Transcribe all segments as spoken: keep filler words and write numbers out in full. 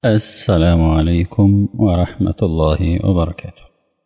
السلام عليكم ورحمة الله وبركاته.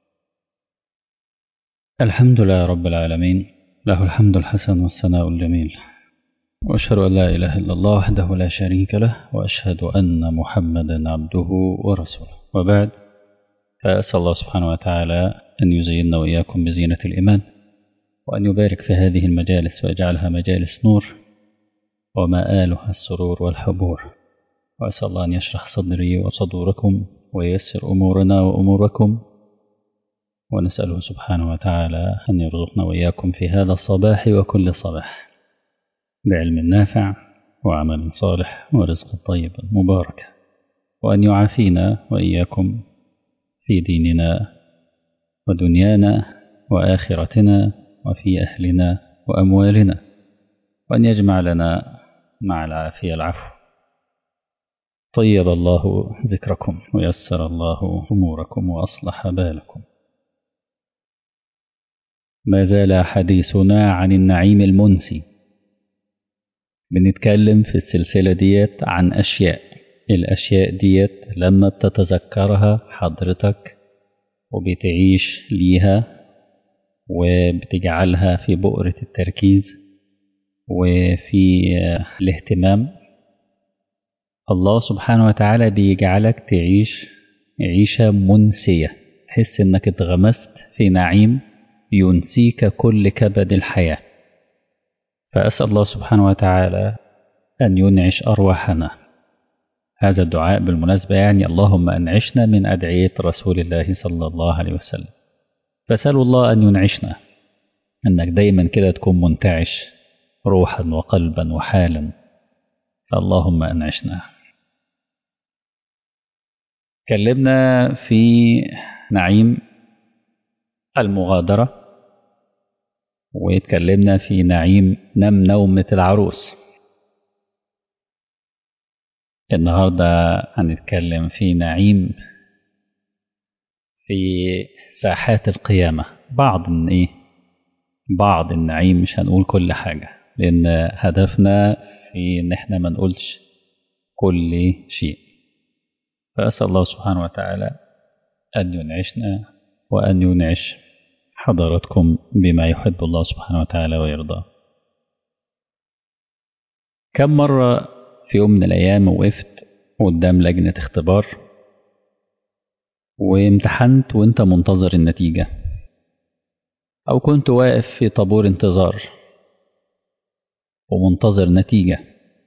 الحمد لله رب العالمين، له الحمد الحسن والثناء الجميل، وأشهد أن لا إله إلا الله وحده لا شريك له، وأشهد أن محمدا عبده ورسوله، وبعد، فأسأل الله سبحانه وتعالى أن يزيننا وإياكم بزينة الإيمان، وأن يبارك في هذه المجالس ويجعلها مجالس نور ومآلها السرور والحبور. وأسأل الله أن يشرح صدري وصدوركم وييسر أمورنا وأموركم، ونسأله سبحانه وتعالى أن يرزقنا وإياكم في هذا الصباح وكل صباح بعلم نافع وعمل صالح ورزق طيب مبارك، وأن يعافينا وإياكم في ديننا ودنيانا وآخرتنا وفي أهلنا وأموالنا، وأن يجمع لنا مع العافية العفو. طيب الله ذكركم ويسر الله أموركم وأصلح بالكم. ما زال حديثنا عن النعيم المنسي. بنتكلم في السلسلة ديت عن أشياء، الأشياء ديت لما بتتذكرها حضرتك وبتعيش ليها وبتجعلها في بؤرة التركيز وفي الاهتمام، الله سبحانه وتعالى بيجعلك تعيش عيشة منسية، تحس انك اتغمست في نعيم ينسيك كل كبد الحياة. فأسأل الله سبحانه وتعالى أن ينعش أرواحنا. هذا الدعاء بالمناسبة يعني اللهم أنعشنا من أدعية رسول الله صلى الله عليه وسلم. فسأل الله أن ينعشنا، أنك دايما كده تكون منتعش روحا وقلبا وحالا. اللهم أنعشنا. تكلمنا في نعيم المغادرة، واتكلمنا في نعيم نم نومة العروس. النهاردة هنتكلم في نعيم في ساحات القيامة. بعض من ايه بعض النعيم، مش هنقول كل حاجة، لأن هدفنا في ان احنا ما نقولش كل شيء. فأسأل الله سبحانه وتعالى أن ينعشنا وأن ينعش حضراتكم بما يحب الله سبحانه وتعالى ويرضى. كم مرة في يوم من الأيام وقفت قدام لجنة اختبار وامتحنت وانت منتظر النتيجة، أو كنت واقف في طابور انتظار ومنتظر نتيجة؟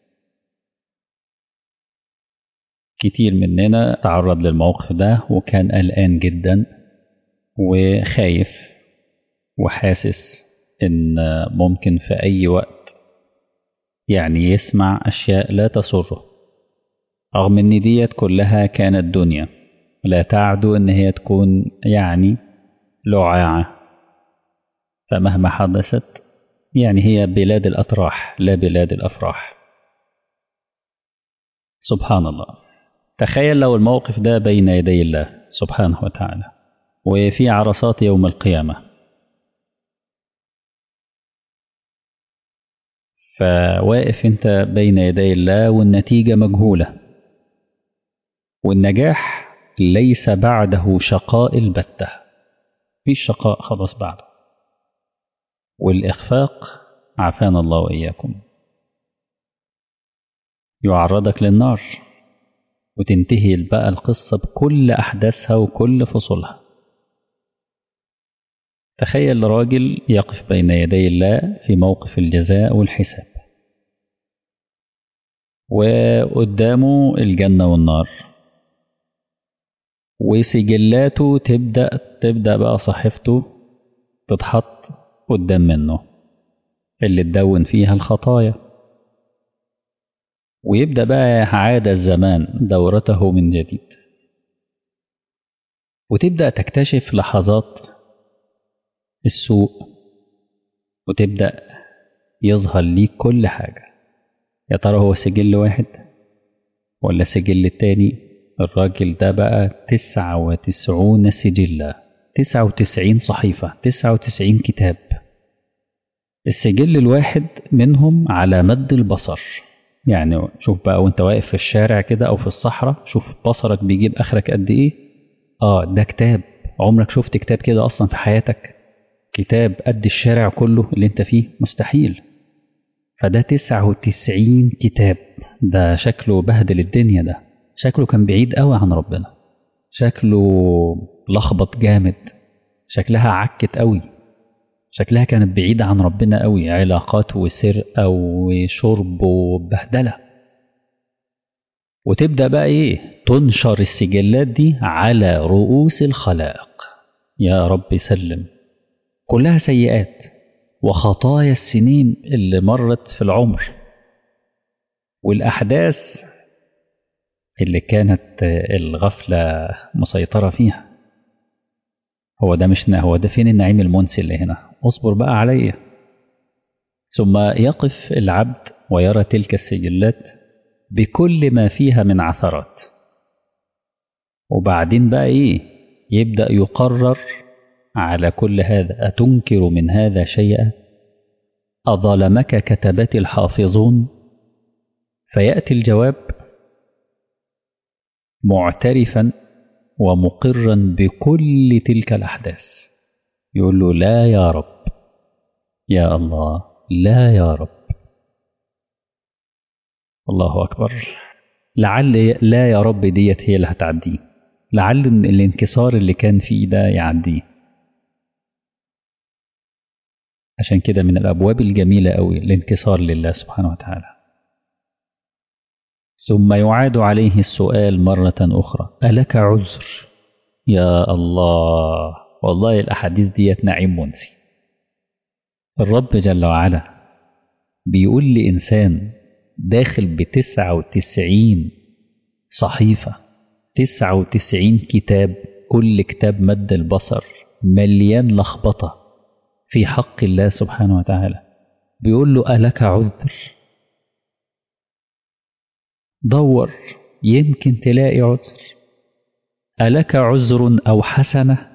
كتير مننا تعرض للموقف ده وكان قلقان جدا وخايف وحاسس إن ممكن في أي وقت يعني يسمع أشياء لا تسره، رغم إن ديت كلها كانت دنيا لا تعدو إن هي تكون يعني لعاعة. فمهما حدثت يعني هي بلاد الأتراح لا بلاد الأفراح. سبحان الله. تخيل لو الموقف ده بين يدي الله سبحانه وتعالى وفي عرصات يوم القيامة، فواقف انت بين يدي الله والنتيجة مجهولة، والنجاح ليس بعده شقاء البتة، في شقاء خلاص بعده، والإخفاق عافانا الله وإياكم يعرضك للنار، وتنتهي بقى القصة بكل أحداثها وكل فصولها. تخيل راجل يقف بين يدي الله في موقف الجزاء والحساب، وقدامه الجنة والنار، وسجلاته تبدأ تبدأ بقى صحيفته تتحط قدام منه اللي تدون فيها الخطايا، ويبدأ بقى عاد الزمان دورته من جديد، وتبدأ تكتشف لحظات السوء، وتبدأ يظهر ليك كل حاجة. يا ترى هو سجل واحد ولا سجل التاني؟ الراجل ده بقى تسعة وتسعون سجلة، تسعة وتسعين صحيفة، تسعة وتسعين كتاب. السجل الواحد منهم على مد البصر، يعني شوف بقى وانت واقف في الشارع كده أو في الصحراء، شوف بصرك بيجيب آخرك قد إيه. آه ده كتاب. عمرك شفت كتاب كده أصلا في حياتك؟ كتاب قد الشارع كله اللي انت فيه؟ مستحيل. فده تسعة وتسعين كتاب. ده شكله بهدل الدنيا، ده شكله كان بعيد قوي عن ربنا، شكله لخبط جامد، شكلها عكت قوي، شكلها كانت بعيدة عن ربنا قوي، علاقات وسرقة وشرب وبهدلة. وتبدأ بقى ايه؟ تنشر السجلات دي على رؤوس الخلائق. يا رب سلم. كلها سيئات وخطايا السنين اللي مرت في العمر، والأحداث اللي كانت الغفلة مسيطرة فيها. هو ده مش هو ده فين النعيم المنسي اللي هنا؟ اصبر بقى عليا. ثم يقف العبد ويرى تلك السجلات بكل ما فيها من عثرات، وبعدين بقى ايه؟ يبدأ يقرر على كل هذا: أتنكر من هذا شيئا؟ أظلمك كتبت الحافظون؟ فيأتي الجواب معترفا ومقرا بكل تلك الأحداث، يقول له: لا يا رب، يا الله، لا يا رب. الله أكبر. لعل لا يا رب ديت هي اللي هتعديه، لعل الانكسار اللي كان فيه ده يعديه. عشان كده من الأبواب الجميلة أوي الانكسار لله سبحانه وتعالى. ثم يعاد عليه السؤال مرة أخرى: ألك عذر؟ يا الله، والله الأحاديث ديت نعيم منسي. الرب جل وعلا بيقول لإنسان داخل بتسعة وتسعين صحيفة، تسعة وتسعين كتاب، كل كتاب مد البصر، مليان لخبطة في حق الله سبحانه وتعالى، بيقول له: ألك عذر؟ دور يمكن تلاقي عذر. ألك عذر أو حسنة؟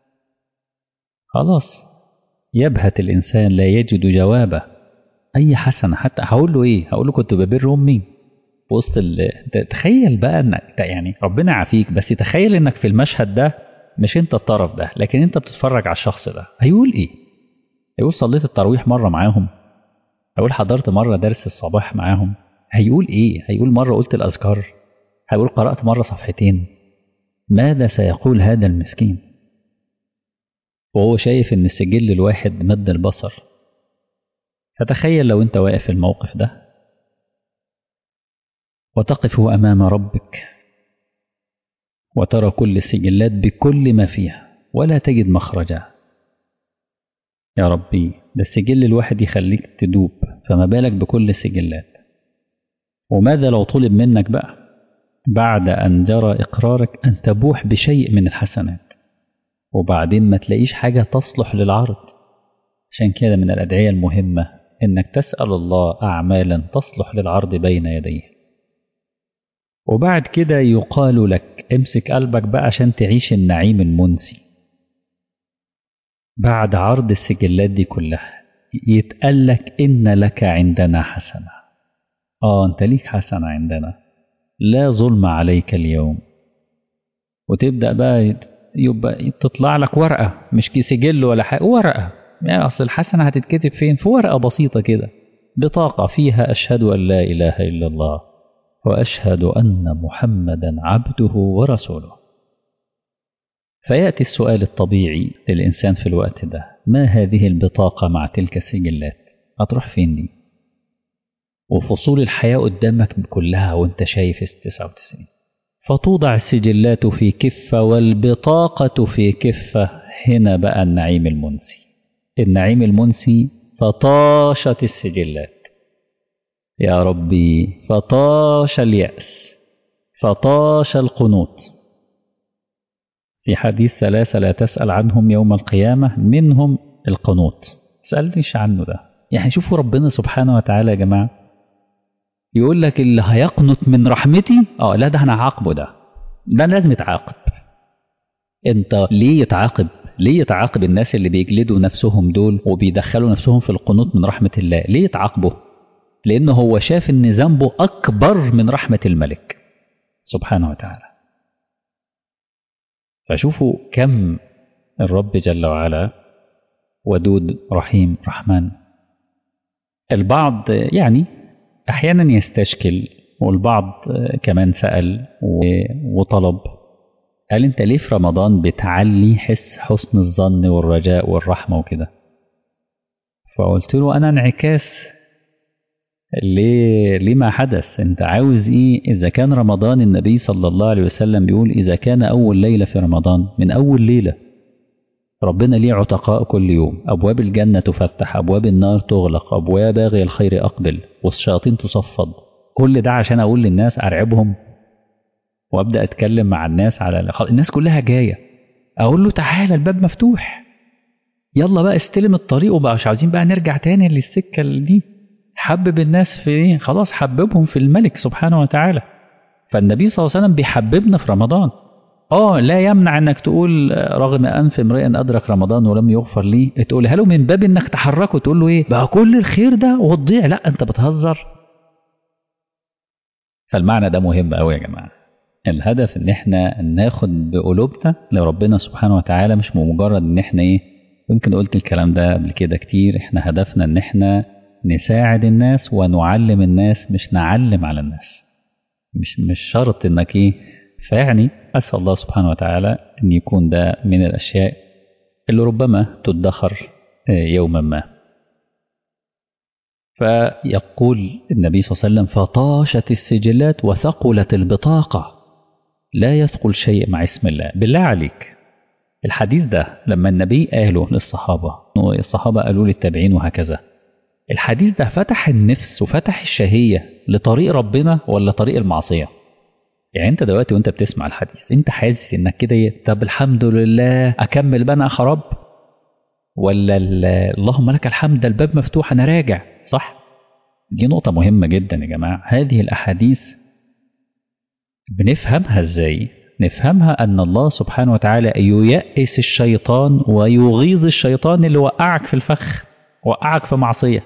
خلاص يبهت الإنسان لا يجد جوابه. أي حسنة حتى هقول له إيه؟ هقول له كنت ببر أمي وسط ال... تخيل بقى انك يعني ربنا يعافيك، بس تخيل انك في المشهد ده مش انت الطرف ده، لكن انت بتتفرج على الشخص ده. هيقول ايه؟ هيقول صليت التراويح مرة معاهم؟ هيقول حضرت مرة درس الصباح معاهم؟ هيقول ايه؟ هيقول مرة قلت الأذكار؟ هيقول قرأت مرة صفحتين؟ ماذا سيقول هذا المسكين وهو شايف ان السجل الواحد مد البصر؟ فتخيل لو انت واقف في الموقف ده وتقف أمام ربك وترى كل السجلات بكل ما فيها ولا تجد مخرجا. يا ربي، ده السجل الواحد يخليك تدوب، فما بالك بكل السجلات؟ وماذا لو طلب منك بقى بعد أن جرى إقرارك أن تبوح بشيء من الحسنات وبعدين ما تلاقيش حاجة تصلح للعرض؟ عشان كده من الأدعية المهمة إنك تسأل الله أعمالا تصلح للعرض بين يديه. وبعد كده يقال لك امسك قلبك بقى عشان تعيش النعيم المنسي. بعد عرض السجلات دي كلها يتقال لك إن لك عندنا حسنة. آه أنت ليك حسنة عندنا، لا ظلم عليك اليوم. وتبدأ بقى يبقى تطلع لك ورقة، مش سجل ولا حاجة، ورقة. يعني أصل الحسنة هتتكتب فين؟ في ورقة بسيطة كده، بطاقة فيها أشهد أن لا إله إلا الله وأشهد أن محمدا عبده ورسوله. فيأتي السؤال الطبيعي للإنسان في الوقت ده: ما هذه البطاقة مع تلك السجلات؟ هتروح فين دي؟ وفصول الحياة قدامك كلها وانت شايف تسعة وتسعين. فتوضع السجلات في كفة والبطاقة في كفة. هنا بقى النعيم المنسي. النعيم المنسي فطاشت السجلات. يا ربي، فطاش اليأس، فطاش القنوط. في حديث ثلاثة لا تسأل عنهم يوم القيامة، منهم القنوط. سألنيش عنه ده. يعني شوفوا ربنا سبحانه وتعالى يا جماعة يقول لك اللي هيقنط من رحمتي اه لا ده انا هعاقبه، ده ده لازم يتعاقب. انت ليه يتعاقب؟ ليه يتعاقب الناس اللي بيجلدوا نفسهم دول وبيدخلوا نفسهم في القنوط من رحمة الله؟ ليه يتعاقبوا؟ لأنه هو شاف إن ذنبه أكبر من رحمة الملك سبحانه وتعالى. فشوفوا كم الرب جل وعلا ودود رحيم رحمن. البعض يعني أحيانا يستشكل، والبعض كمان سأل وطلب، قال أنت ليه في رمضان بتعلي حس حسن الظن والرجاء والرحمة وكده؟ فقلت له أنا انعكاس ليه لما حدث. أنت عاوز إيه؟ إذا كان رمضان النبي صلى الله عليه وسلم بيقول إذا كان أول ليلة في رمضان، من أول ليلة ربنا ليه عتقاء كل يوم، أبواب الجنة تفتح، أبواب النار تغلق، أبواب باغي الخير أقبل، والشياطين تصفد. كل ده عشان أقول للناس أرعبهم وأبدأ أتكلم مع الناس على الناس كلها جاية، أقول له تعالى الباب مفتوح، يلا بقى استلم الطريق، وبقى مش عاوزين بقى نرجع تاني للسكة دي. حبب الناس في ايه؟ خلاص حببهم في الملك سبحانه وتعالى. فالنبي صلى الله عليه وسلم بيحببنا في رمضان. اه لا يمنع انك تقول رغم انف امرئ ادرك رمضان ولم يغفر لي، تقولها له من باب انك تحركه وتقول له ايه بقى كل الخير ده وتضيع، لا انت بتهزر. فالمعنى ده مهم قوي يا جماعه. الهدف ان احنا ناخد بقلوبنا لربنا سبحانه وتعالى، مش مجرد ان احنا ايه، يمكن قلت الكلام ده قبل كده كتير، احنا هدفنا ان احنا نساعد الناس ونعلم الناس، مش نعلم على الناس. مش مش شرط انك ايه. فيعني اسال الله سبحانه وتعالى ان يكون ده من الاشياء اللي ربما تدخر يوما ما. فيقول النبي صلى الله عليه وسلم فطاشت السجلات وثقلت البطاقة، لا يثقل شيء مع اسم الله. بالله عليك الحديث ده لما النبي قاله للصحابة، الصحابة قالوا للتابعين وهكذا، الحديث ده فتح النفس وفتح الشهية لطريق ربنا ولا طريق المعصية؟ يعني انت دلوقتي وانت بتسمع الحديث انت حاسس انك كده طب الحمد لله اكمل بقى انا خراب، ولا اللهم لك الحمد الباب مفتوح انا راجع؟ صح؟ دي نقطة مهمة جدا يا جماعة. هذه الأحاديث بنفهمها ازاي؟ نفهمها أن الله سبحانه وتعالى ييأس الشيطان ويغيظ الشيطان اللي وقعك في الفخ، وقعك في معصية.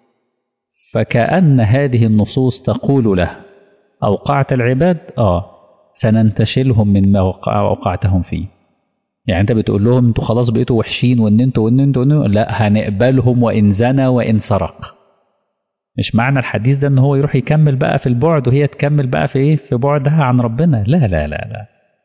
فكأن هذه النصوص تقول له أوقعت العباد آه سننتشلهم مما وقع وقعتهم فيه. يعني أنت بتقول لهم أنتوا خلاص بقيتوا وحشين وأن أنتوا وأن أنتوا لا، هنقبلهم وإن زنى وإن سرق. مش معنى الحديث ده ان هو يروح يكمل بقى في البعد وهي تكمل بقى في ايه، في بعدها عن ربنا. لا لا لا لا.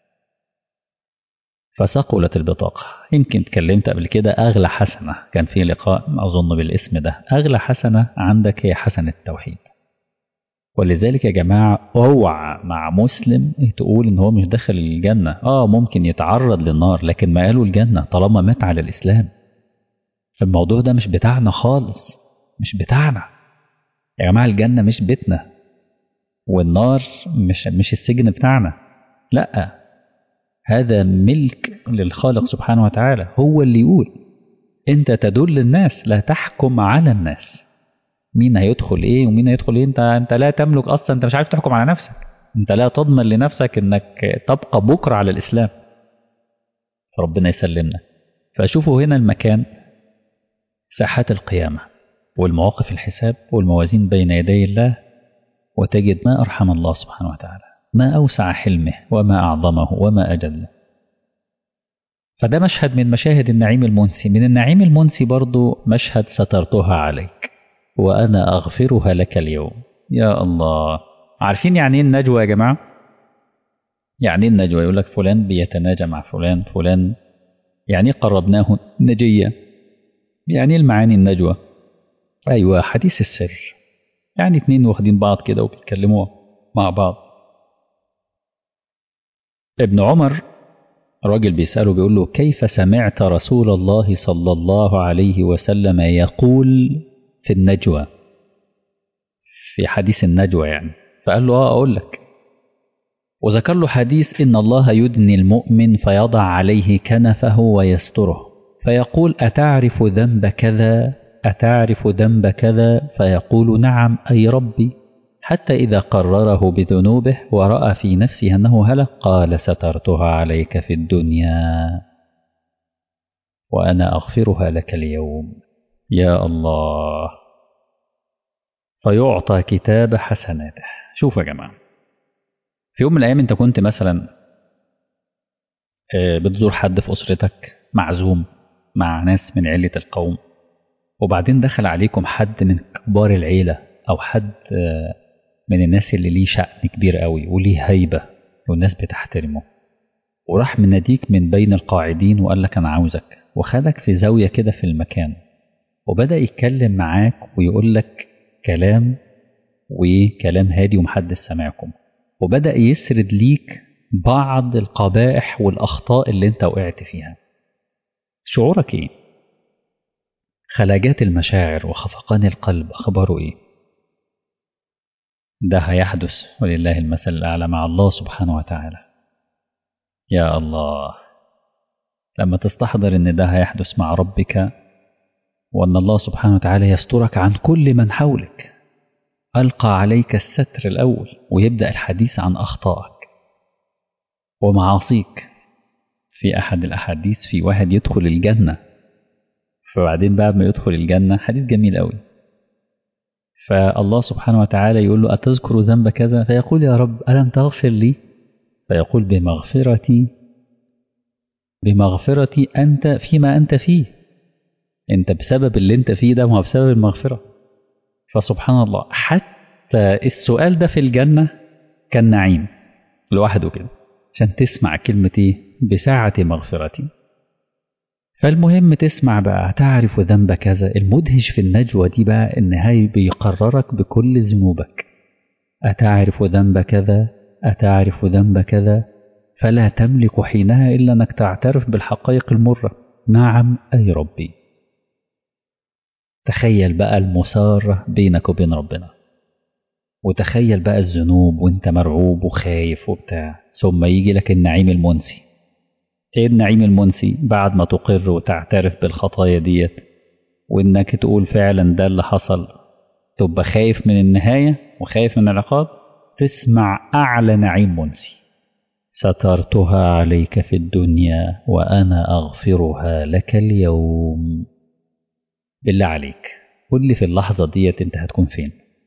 فثقلت البطاقة. يمكن اتكلمت قبل كده اغلى حسنة، كان في لقاء اظن بالاسم ده، اغلى حسنة عندك هي حسنة التوحيد. ولذلك يا جماعة اوعى مع مسلم تقول ان هو مش داخل الجنة. اه ممكن يتعرض للنار لكن ما قالوا الجنة طالما مات على الاسلام. الموضوع ده مش بتاعنا خالص، مش بتاعنا يا جماعة. الجنة مش بيتنا، والنار مش مش السجن بتاعنا. لا، هذا ملك للخالق سبحانه وتعالى، هو اللي يقول. انت تدل الناس لا تحكم على الناس. مين هيدخل ايه ومين هيدخل ايه؟ انت انت لا تملك اصلا، انت مش عارف تحكم على نفسك. انت لا تضمن لنفسك انك تبقى بكرة على الاسلام. فربنا يسلمنا. فشوفوا هنا المكان، ساحات القيامة والمواقف الحساب والموازين بين يدي الله، وتجد ما أرحم الله سبحانه وتعالى، ما أوسع حلمه وما أعظمه وما أجله. فده مشهد من مشاهد النعيم المنسي. من النعيم المنسي برضو مشهد سترتها عليك وأنا أغفرها لك اليوم. يا الله. عارفين يعني ايه النجوى يا جماعة؟ يعني ايه النجوى؟ يقول لك فلان بيتناجى مع فلان فلان، يعني قربناه نجية. يعني المعاني النجوى؟ أيوة حديث السر، يعني اتنين واخدين بعض كده وبيتكلموا مع بعض. ابن عمر راجل بيسأله بيقول له كيف سمعت رسول الله صلى الله عليه وسلم يقول في النجوى، في حديث النجوى يعني؟ فقال له اه أقول لك. وذكر له حديث إن الله يدني المؤمن فيضع عليه كنفه ويستره فيقول أتعرف ذنب كذا أتعرف ذنب كذا؟ فيقول نعم أي ربي. حتى إذا قرره بذنوبه ورأى في نفسه أنه هلك قال سترتها عليك في الدنيا وأنا أغفرها لك اليوم. يا الله. فيعطى كتاب حسناته. شوفوا يا جماعة، في يوم من الأيام أنت كنت مثلا بتزور حد في أسرتك، معزوم مع ناس من عيلة القوم، وبعدين دخل عليكم حد من كبار العيلة أو حد من الناس اللي ليه شأن كبير قوي وليه هيبة والناس بتحترمه، وراح مناديك من بين القاعدين وقال لك أنا عاوزك، وخدك في زاوية كده في المكان وبدأ يتكلم معاك ويقول لك كلام وكلام هادي ومحدش سمعكم، وبدأ يسرد ليك بعض القبائح والأخطاء اللي انت وقعت فيها. شعورك ايه؟ خلاجات المشاعر وخفقان القلب أخباره ايه؟ ده هيحدث ولله المثل الأعلى مع الله سبحانه وتعالى. يا الله، لما تستحضر ان ده هيحدث مع ربك، وأن الله سبحانه وتعالى يسترك عن كل من حولك، ألقى عليك الستر الأول ويبدأ الحديث عن أخطائك ومعاصيك. في أحد الأحاديث في واحد يدخل الجنة، فبعدين بعد ما يدخل الجنة، حديث جميل قوي، فالله سبحانه وتعالى يقول له أتذكر ذنب كذا؟ فيقول يا رب ألم تغفر لي؟ فيقول بمغفرتي بمغفرتي أنت فيما أنت فيه، أنت بسبب اللي أنت فيه ده، وهو بسبب المغفرة. فسبحان الله، حتى السؤال ده في الجنة كان نعيم لوحده كده، عشان تسمع كلمة ايه؟ بساعة مغفرتي. فالمهم تسمع بقى تعرف ذنب كذا. المدهش في النجوى دي بقى ان هاي بيقررك بكل ذنوبك. أتعرف ذنب كذا، أتعرف ذنب كذا، فلا تملك حينها إلا أنك تعترف بالحقائق المرة. نعم أي ربي. تخيل بقى المسارة بينك وبين ربنا، وتخيل بقى الذنوب وانت مرعوب وخايف وبتاع، ثم يجي لك النعيم المنسي. ايه النعيم المنسي؟ بعد ما تقر وتعترف بالخطايا ديت وانك تقول فعلا ده اللي حصل، تبقى خايف من النهاية وخايف من العقاب، تسمع أعلى نعيم منسي: سترتها عليك في الدنيا وأنا أغفرها لك اليوم. بالله عليك قل لي في اللحظة ديت انت هتكون فين؟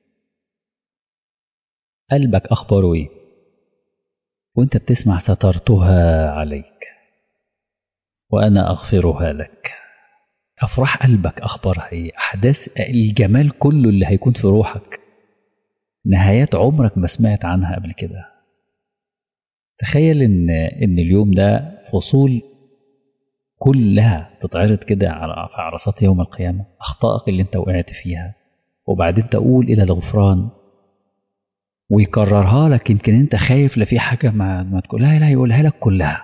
قلبك أخباره ايه وانت بتسمع سترتها عليك وأنا أغفرها لك؟ أفراح قلبك أخبارها ايه؟ أحداث الجمال كله اللي هيكون في روحك، نهايات عمرك ما سمعت عنها قبل كده. تخيل إن, إن اليوم ده فصول كلها تتعرض كده على في عرصات يوم القيامة، أخطائك اللي انت وقعت فيها، وبعدين تقول إلى الغفران ويكررها لك. يمكن انت خايف لا في حاجة ما, ما تقولها، لا يقولها لك كلها.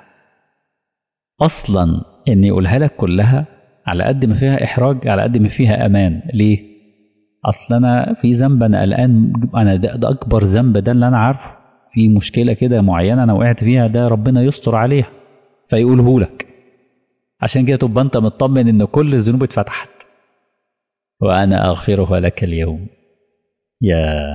أصلا إن يقولها لك كلها على قد ما فيها إحراج على قد ما فيها أمان. ليه؟ أصلا أنا في ذنب أنا قلقان، أنا ده, ده أكبر ذنب، ده اللي أنا عارفه، في مشكلة كده معينة أنا وقعت فيها، ده ربنا يستر عليها فيقوله لك، عشان كده تبقى أنت مطمن إن كل الذنوب اتفتحت. وأنا أغفرها لك اليوم. يا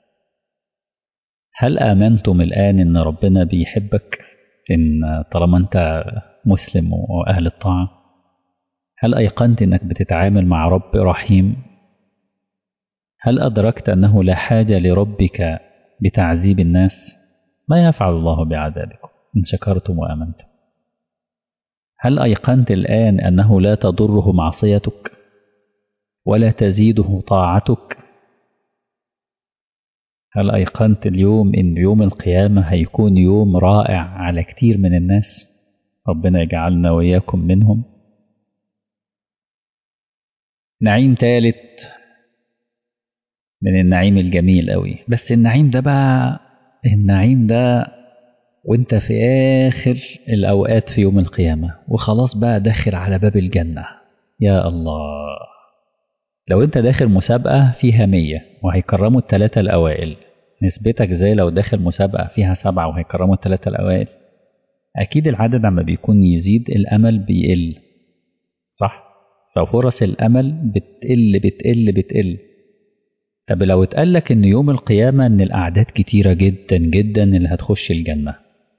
هل آمنتم الآن إن ربنا بيحبك، إن طالما أنت مسلم وأهل الطاعة؟ هل أيقنت إنك بتتعامل مع رب رحيم؟ هل أدركت أنه لا حاجة لربك بتعذيب الناس؟ ما يفعل الله بعذابكم إن شكرتم وآمنتم. هل أيقنت الآن أنه لا تضره معصيتك ولا تزيده طاعتك؟ هل أيقنت اليوم إن يوم القيامة هيكون يوم رائع على كتير من الناس؟ ربنا يجعلنا وإياكم منهم. نعيم ثالث من النعيم الجميل قوي، بس النعيم ده بقى النعيم ده وانت في آخر الأوقات في يوم القيامة وخلاص بقى داخل على باب الجنة. يا الله، لو انت داخل مسابقة فيها مية وهيكرموا الثلاثة الأوائل، نسبتك زي لو داخل مسابقة فيها سبعة وهيكرموا الثلاثة الأوائل. أكيد العدد لما بيكون يزيد الأمل بيقل، صح؟ ففرص الأمل بتقل بتقل بتقل. طب لو اتقالك إن يوم القيامة إن الأعداد كتيرة جدا جدا اللي هتخش الجنة،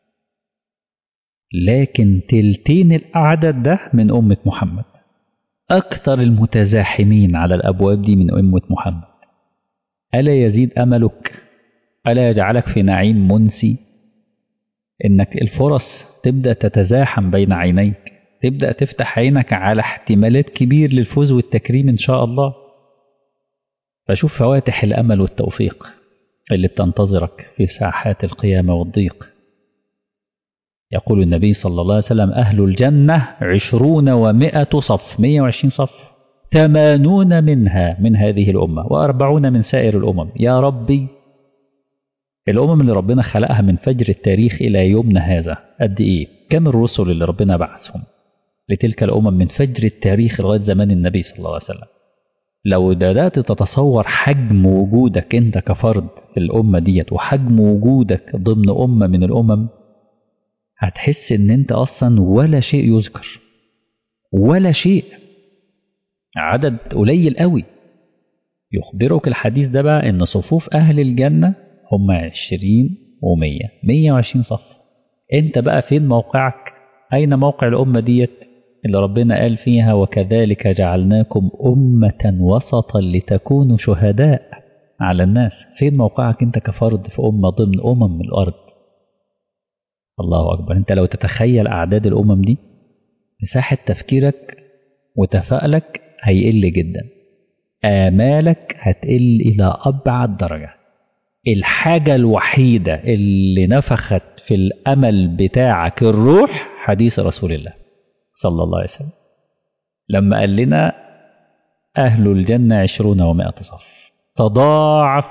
لكن تلتين الأعداد ده من أمة محمد، أكثر المتزاحمين على الأبواب دي من أمة محمد، ألا يزيد أملك؟ ألا يجعلك في نعيم منسي؟ إنك الفرص تبدأ تتزاحم بين عينيك، تبدأ تفتح عينك على احتمالات كبير للفوز والتكريم إن شاء الله. فشوف فواتح الأمل والتوفيق اللي بتنتظرك في ساحات القيامة والضيق. يقول النبي صلى الله عليه وسلم: أهل الجنة عشرون ومائة صف، مائة وعشرين صف، ثمانون منها من هذه الأمة وأربعون من سائر الأمم. يا ربي، الأمم اللي ربنا خلقها من فجر التاريخ إلى يومنا هذا قد إيه؟ كم الرسل اللي ربنا بعثهم لتلك الأمم من فجر التاريخ لغاية زمان النبي صلى الله عليه وسلم؟ لو بدأت تتصور حجم وجودك أنت كفرد في الأمة ديت وحجم وجودك ضمن أمة من الأمم، هتحس إن أنت أصلا ولا شيء يذكر، ولا شيء، عدد قليل قوي. يخبرك الحديث ده بقى إن صفوف أهل الجنة هم عشرين ومية، مية وعشرين صف. أنت بقى فين موقعك؟ أين موقع الأمة ديت اللي ربنا قال فيها: وكذلك جعلناكم أمة وسطا لتكونوا شهداء على الناس؟ فين موقعك أنت كفرد في أمة ضمن أمم من الأرض؟ الله أكبر. أنت لو تتخيل أعداد الأمم دي، مساحة تفكيرك وتفاؤلك هيقل جدا، آمالك هتقل إلى أبعد درجة. الحاجة الوحيدة اللي نفخت في الأمل بتاعك الروح حديث رسول الله صلى الله عليه وسلم لما قال لنا: أهل الجنة عشرون ومائة صف. تضاعف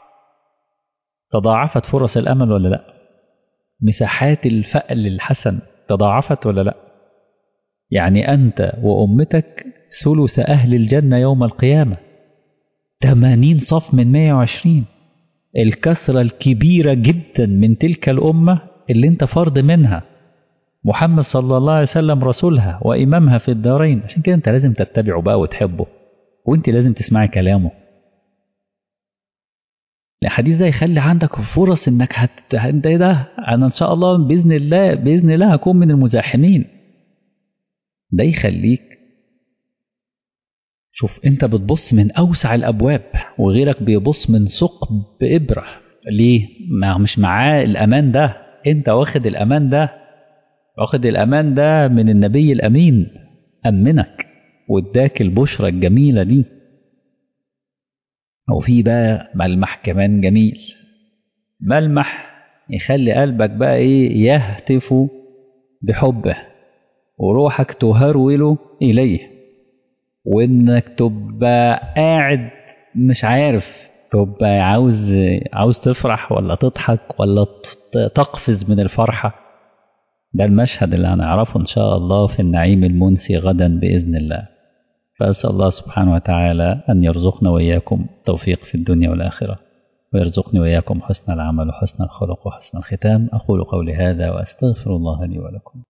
تضاعفت فرص الأمل ولا لا؟ مساحات الفأل الحسن تضاعفت ولا لا؟ يعني أنت وأمتك ثلث أهل الجنة يوم القيامة، ثمانين صف من مائة وعشرين. الكثرة الكبيرة جدا من تلك الأمة اللي انت فرد منها، محمد صلى الله عليه وسلم رسولها وإمامها في الدارين. عشان كده انت لازم تتبعه بقى وتحبه، وانت لازم تسمعي كلامه. الحديث ده يخلي عندك فرص انك هت... انت ده انا ان شاء الله باذن الله باذن الله هكون من المزاحمين. ده يخليك شوف انت بتبص من اوسع الابواب وغيرك بيبص من ثقب ابره. ليه؟ ما مش معاه الامان ده، انت واخد الامان ده، واخد الامان ده من النبي الامين، امنك واداك البشرى الجميله دي. وفي بقى ملمح كمان جميل، ملمح يخلي قلبك بقى ايه؟ يهتف بحبه وروحك تهرول اليه، وانك تبقى قاعد مش عارف تبقى عاوز عاوز تفرح ولا تضحك ولا تقفز من الفرحة. ده المشهد اللي هنعرفه إن شاء الله في النعيم المنسي غدا بإذن الله. فأسأل الله سبحانه وتعالى أن يرزقنا وإياكم توفيق في الدنيا والآخرة، ويرزقني وإياكم حسن العمل وحسن الخلق وحسن الختام. أقول قولي هذا وأستغفر الله لي ولكم.